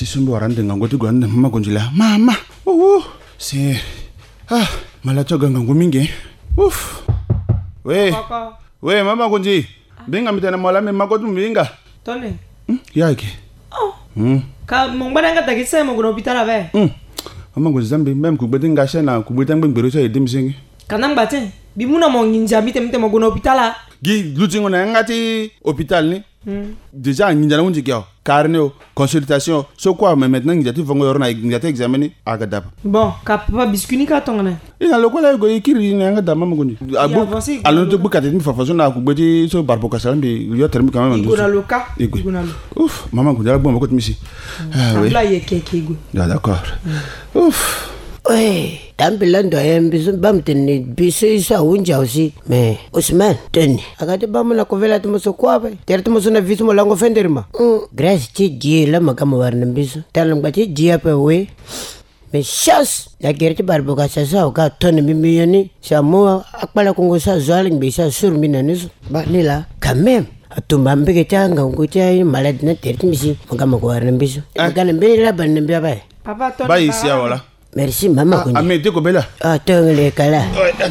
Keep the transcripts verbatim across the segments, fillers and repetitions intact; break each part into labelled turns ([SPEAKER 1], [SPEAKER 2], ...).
[SPEAKER 1] sumbu arande ngangoti gwande mama kunjila. Mama. Oh, si. Ah, malacho gangangu mingi. Uf. We. We mama kunji. Binga mitana mwalame makotu mbinga.
[SPEAKER 2] Tone.
[SPEAKER 1] Hmm, yake.
[SPEAKER 2] Oh.
[SPEAKER 1] Hmm.
[SPEAKER 2] Ka mbana ngata kisa mo kuno hospital ave.
[SPEAKER 1] Hmm. Mama kunji zambi mem kubeti ngasha na kubeti ngbengberu cha edimsingi.
[SPEAKER 2] Kanang batin. Bimuna mo nginja mite mite mo kuno hospital.
[SPEAKER 1] Gi lutingo na ngati hôpital ni.
[SPEAKER 2] Hmm.
[SPEAKER 1] Déjà nginja na unji kyo. Carnet consultation. So quoi mais maintenant nginja ti vongo yorna nginja ti examiner agadap.
[SPEAKER 2] Bon, ka papa biskuni ka tongana.
[SPEAKER 1] Ina lokola go ikiri na ngada mama kunji. Abu alo to bukati ni fafaso na kubeti so barbo kasalambi yo termi quand même.
[SPEAKER 2] Igona loka. Igona lo.
[SPEAKER 1] Ouf, maman kunji la bon makot misi.
[SPEAKER 2] Ah oui. Là yeke kego.
[SPEAKER 1] Ya d'accord. Ouf.
[SPEAKER 3] Ouais, tambilando yembizo bamteni biso isa unja aussi mais Ousmane teni akati bamuna kovela tumuso kwabe ter tumuso na visu molango fenderma mm grace ti die la makama warna biso talam gati die pe we mais chasse la guerre barboka sasa o ka toni mimiyoni samo akpala kongo sa zwali mbisa sur minaniso ba nila quand même atumba mbeke tanga ngotia malade na ter timisi makama ko warna biso kana mbela ban mbya ba
[SPEAKER 2] papa toni
[SPEAKER 1] ba ici wala.
[SPEAKER 3] Merci maman kunji.
[SPEAKER 1] Ah mais te ko bela.
[SPEAKER 3] Ah tongele kala.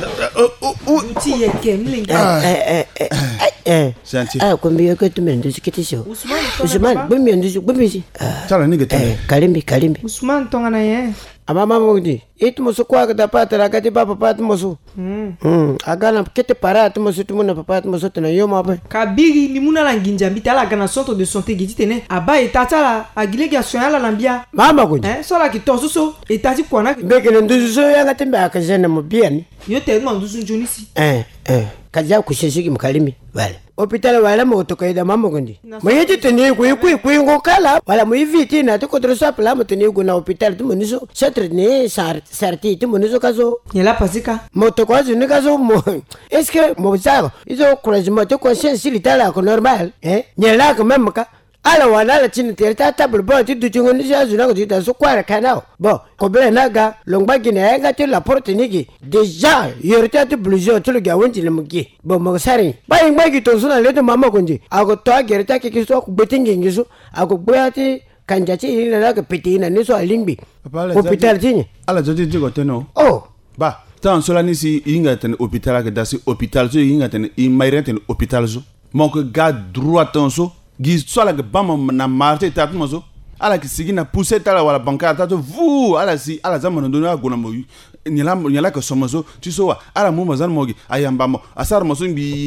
[SPEAKER 1] Oh
[SPEAKER 2] ti yeke mlinga.
[SPEAKER 3] Eh eh eh.
[SPEAKER 1] Santi.
[SPEAKER 3] Ah kumbi ko tumendo sikitisho.
[SPEAKER 2] Ousmane
[SPEAKER 3] Ousmane bumi ndo bumi.
[SPEAKER 1] Tala ni gete.
[SPEAKER 3] Kalimbi kalimbi.
[SPEAKER 2] Ousmane tongana ye.
[SPEAKER 3] Ama mama kunji. Itu musu kwa kada patara kati papa pat musu. Hmm. Hmm. Agana kete para tu musu tu muna papa tu musu tena yoma ba.
[SPEAKER 2] Kabiri ni muna la nginja mbitala kana centre de santé giditene. Aba etatala agile ga soyala lambia.
[SPEAKER 3] Mama kunji.
[SPEAKER 2] Eh so la ki tosuso etati kwana.
[SPEAKER 3] Mbekele nduzo yanga tembe akazana mubiani.
[SPEAKER 2] Yo te mo nduzo jonisi.
[SPEAKER 3] Eh eh. Kaja kushishiki mkalimi. Wala. Hospital wala mo to kaida mama kunji. Moyeti teni ku ku ku ngokala wala mo iviti na to kodro sa pla mo teni ku na hospital tu muniso satre ne sar sarti tu muniso kazo.
[SPEAKER 2] Yela pasika.
[SPEAKER 3] Mo to kwazi ne kazo mo. Est-ce que mo zaro izo couragement to conscience litala ko normal eh? Nyela ka même ka ala wana la chini terta table bo ti du chungo ni jazu na ko ti so kwara kanao. Bon, ko bele naga longba gine nga ti la porte nigi. Déjà, yorta ti blusion to le gawonti le mugi. Bon mo sari. Ba ingba gi to suna le to mama konji. Ago to gerta ke kiso ko betingi ngiso. Ago boyati kanjati ina na ka petina ni so alimbi. Hospital tini.
[SPEAKER 1] Ala jodi digo teno.
[SPEAKER 3] Oh,
[SPEAKER 1] Ba, tan sola ni si inga ten hôpital ka dasi hôpital so inga ten i mayre ten hôpital so. Mon que ga droit ton so. Gi sola ke bam na marché tat mo so. Ala ki sigi na pousser tala wala banka ta to vu ala si ala zaman ndo na gona mo nyala nyala ka somo so ti so wa ala mo mazan mo gi ayamba mo asar mo so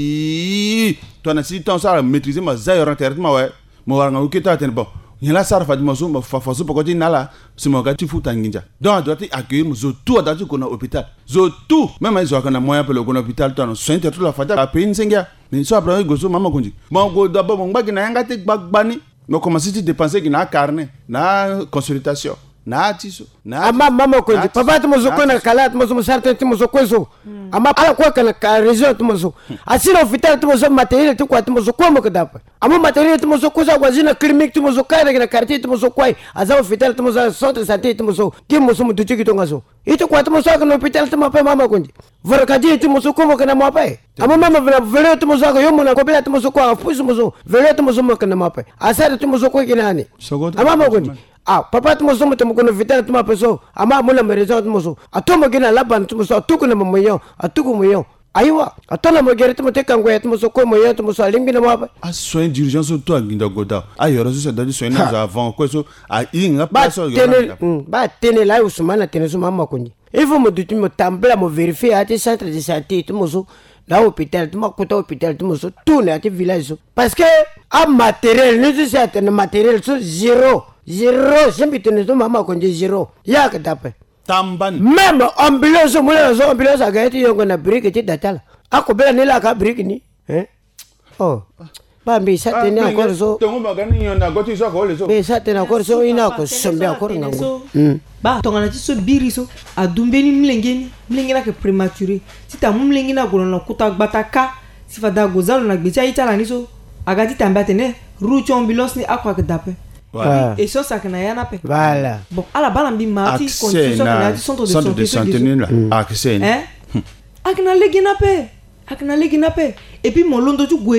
[SPEAKER 1] bi to na si ton sa maîtriser ma zayor traitement wa mo war nga ukita ten bon nyala sar fa mo so mo fa fa so pokoti nala si mo ga ti futa nginja donc doit accueillir mo zo tout da ti ko na hôpital zo tout même ils ont kana moyen pour le ko na hôpital to no soin tout la fata a peine sengia ni so après go so mama konji mo go do bo mo ngba na yanga te gbagbani no commencer à dépenser na carnet na consultation na tiso na
[SPEAKER 3] ama mama konji papa tu musu ko na kala tu musu sarte tu musu ko so ama ala ko kana ka région tu musu asira hospital tu musu matériel tu ko tu musu ko mo kadapa ama matériel tu musu ko sa wazina clinique tu musu ka na quartier tu musu ko aza hospital tu musu centre santé tu musu ki musu mu tuchi kitonga so ito ko tu musu ka no hospital tu mapa mama konji vorkaji tu musu ko mo kana mapa ama mama vele tu musu ko yomo na ko bela tu musu ko afusu musu vele tu musu mo kana mapa asara tu musu ko kinani ama mama konji. Ah, papa tu muso muto mukono vital tu mapeso, ama mula mereza tu muso. Atomo gina laban tu muso, atuku na moyo, atuku moyo. Aiwa, atona mo gere tu muto kangwe tu muso ko moyo tu muso alimbi na mapa.
[SPEAKER 1] A soin d'urgence to aginda goda. Ayoro so da soin na avant ko so a inga paso yo.
[SPEAKER 3] Ba tene la Ousmane tene so mama konji. Ifo mo dutu mo tambla mo vérifier ati centre de santé tu muso. La hôpital tu makuta hôpital tu muso tout na ati village parce que a matériel nous c'est un matériel so zéro. Zero, sempre tenu tu mama konje zero. Ya katape.
[SPEAKER 1] Tamban.
[SPEAKER 3] Même ambulance mula so ambulance agati yongo na brique ti datala. Ako bela nila ka brique ni. Eh? Oh. Ba mbi sate ni akor so.
[SPEAKER 1] Tongo magani yonda goti so ko le so.
[SPEAKER 3] Be sate na akor so ina ko sombe akor ngango.
[SPEAKER 2] Mm. Ba tonga na ti so biri so adumbeni mlengeni mlengena ke prématuré. Ti ta mlengena ko na kuta gbataka si fada gozalo na gbetia itala ni so agati tambatene rucho ambulance ni akwa katape.
[SPEAKER 1] Voilà.
[SPEAKER 2] Et ça, ça qu'on a yana pe.
[SPEAKER 3] Voilà.
[SPEAKER 2] Bon, à la balle, on dit mardi, constitution qu'on a dit centre de santé.
[SPEAKER 1] Centre de santé là. Accès.
[SPEAKER 2] Hein? Akna legina pe. Akna legina pe. Et puis mon londo tu gwe,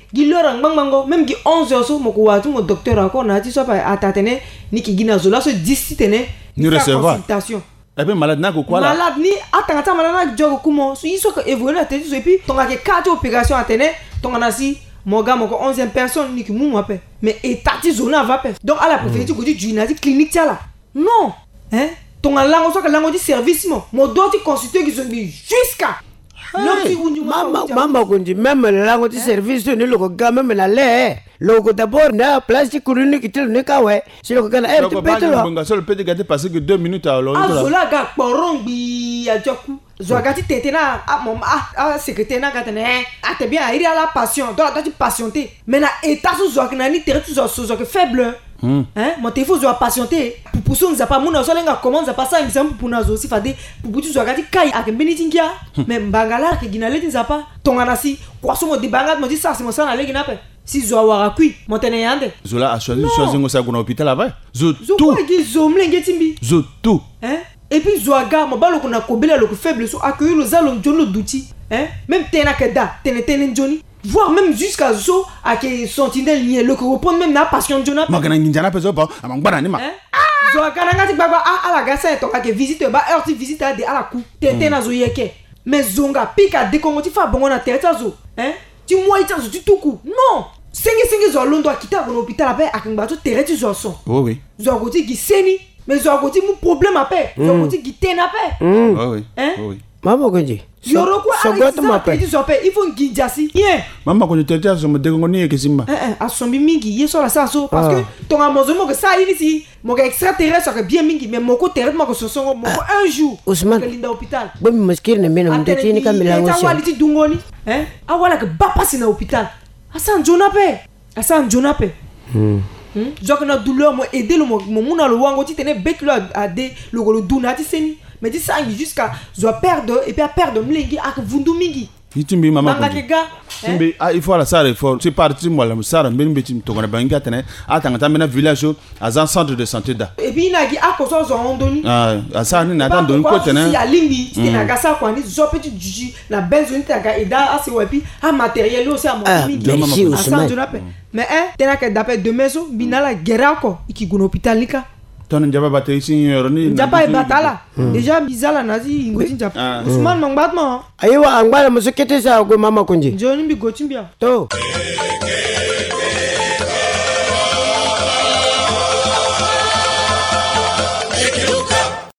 [SPEAKER 2] gi lora ngbang mango même gi onze heures so moko watu mo docteur ako na ti so pa atatene ni ki gina zo la so dix tene
[SPEAKER 1] ni recevoir
[SPEAKER 2] consultation.
[SPEAKER 1] Et puis malade na ko quoi là?
[SPEAKER 2] Malade ni atanga malade na jogo kumo so iso ko évoluer la tête so et puis tonga ke quatre opération atene tonga na si moga moko onzième personne ni ki mu mo pe mais etati zona va pe donc à la préfecture ko di juina di clinique tia là non hein tonga lango so ka lango di service mo mo do ti consulter ki so bi jusqu'à
[SPEAKER 3] Hey, mama mama kunji même lango ti service ni loko ga même la le loko d'abord na plastique kuru ki tel ne ka we si loko kana eh tu peux
[SPEAKER 1] lo bonga so le peut garder passer que deux minutes à lo
[SPEAKER 2] azola ga porongbi ajoku zoagati tete na a mom a secrétaire na gatene a te bien iri à la passion donc tu patienter mais na état so zoakna ni tere tu zo so que faible hein mon téléphone zo patienter pour pour so nza pas mona so lenga comment ça passe exemple pour nazo si fade pour tu zoagati kai a ke benitingia mais mbangala ke ginale nza pas tongana si kwa so mo de bangat mo di ça c'est mo ça na legi na pe si zo awara kui mo tene yande
[SPEAKER 1] zola a choisi choisi ngo sa kuna hôpital là-bas zo
[SPEAKER 2] zo
[SPEAKER 1] tout
[SPEAKER 2] ko gi zo mlenge timbi
[SPEAKER 1] zo tout
[SPEAKER 2] hein et puis zoaga mo balo kuna kobela le faible so accueillir le zalo njono douti hein même tena ke da tene tene njoni voire même jusqu'à zo à que sentinelle ni le reprendre même na passion njona
[SPEAKER 1] magana nginjana pe zo ba amangwana ni ma
[SPEAKER 2] zoaga na ngati baba a ala gasa to ka ke visite ba heure ti visite a de ala ku tete na zo yeke mais zonga pika de kongo ti fa bongo na tete zo hein ti moi ita zo ti tuku non sengi sengi zo londo akita ko hôpital ape akangba to tere ti zo so
[SPEAKER 1] oh oui
[SPEAKER 2] zo ko ti gi seni mais zo ko ti mu problème ape zo ko ti gi tena ape
[SPEAKER 1] oh oui
[SPEAKER 2] hein
[SPEAKER 1] oh oui
[SPEAKER 3] mama kunji
[SPEAKER 2] yoro ko ala ti ma pe ti zo pe il faut ngi jasi yeah
[SPEAKER 1] mama ko tete so mo de ngo ni ke simba
[SPEAKER 2] eh eh asombi mingi yeso la sa so parce que ton amozo mo que ça il ici mo que extraterrestre que bien mingi mais moko terre mo que so so mo un jour
[SPEAKER 3] Ousmane
[SPEAKER 2] que linda hôpital
[SPEAKER 3] bon maskir ne mena ndeti ni kamila
[SPEAKER 2] ngo wali ti dungoni hein awala que ba passe na hôpital asan jona pe asan jona pe hmm joko na douleur mo aider le mo muna lo wango ti tene betlo a de lo lo duna ti seni mais ti sangi jusqu'à zo perdre et puis à perdre mlingi ak vundu mingi
[SPEAKER 1] itimbi mama ko
[SPEAKER 2] manga ga
[SPEAKER 1] timbi ah il faut la sare faut c'est parti moi la sare mbeni betim to kona banga tene atanga tamena village à un centre de santé da
[SPEAKER 2] et puis na gi akoso zo ondoni
[SPEAKER 1] ah asa ni na tan don ko tene
[SPEAKER 2] si alingi ti na ga sa kwani zo petit juji na benzo ni ta ga ida asi wepi a matériel aussi à mon mingi asa jona pe mais hein tena ka dape demain so binala guerre ko ikiguno hôpital lika
[SPEAKER 1] ton njaba bate ici yoroni
[SPEAKER 2] njaba e batala déjà bizala nazi ngoti njaba Ousmane mangbatma
[SPEAKER 3] ayiwa angbala musukete sa go mama kunji
[SPEAKER 2] joni bi gotimbia
[SPEAKER 3] to